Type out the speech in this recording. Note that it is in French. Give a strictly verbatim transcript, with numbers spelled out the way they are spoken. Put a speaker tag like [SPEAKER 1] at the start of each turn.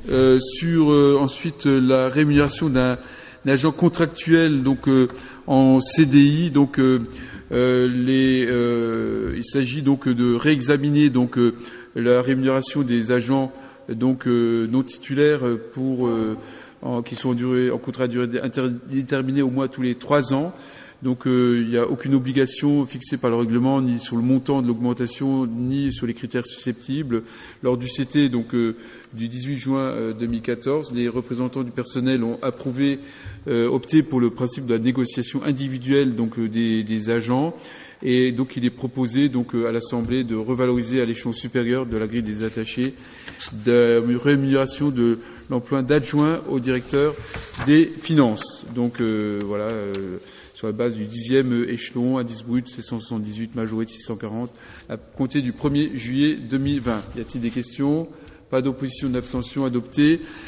[SPEAKER 1] Euh, sur euh, ensuite la rémunération d'un agent contractuel donc euh, en C D I. Donc euh, euh, les, euh, il s'agit donc de réexaminer donc euh, la rémunération des agents donc euh, non titulaires pour euh, en, qui sont en, durée, en contrat à durée indéterminée au moins tous les trois ans. Donc euh, il n'y a aucune obligation fixée par le règlement ni sur le montant de l'augmentation ni sur les critères susceptibles. Lors du C T donc euh, du dix-huit juin euh, deux mille quatorze, les représentants du personnel ont approuvé, euh, opté pour le principe de la négociation individuelle donc euh, des, des agents. Et donc il est proposé donc euh, à l'Assemblée de revaloriser à l'échelon supérieur de la grille des attachés de rémunération de l'emploi d'adjoint au directeur des finances. Donc euh, voilà. Euh, sur la base du dixième échelon, indice brut sept cent soixante-dix-huit, majoré de six cent quarante, à compter du premier juillet deux mille vingt. Y a-t-il des questions? Pas d'opposition, d'abstention, adopté.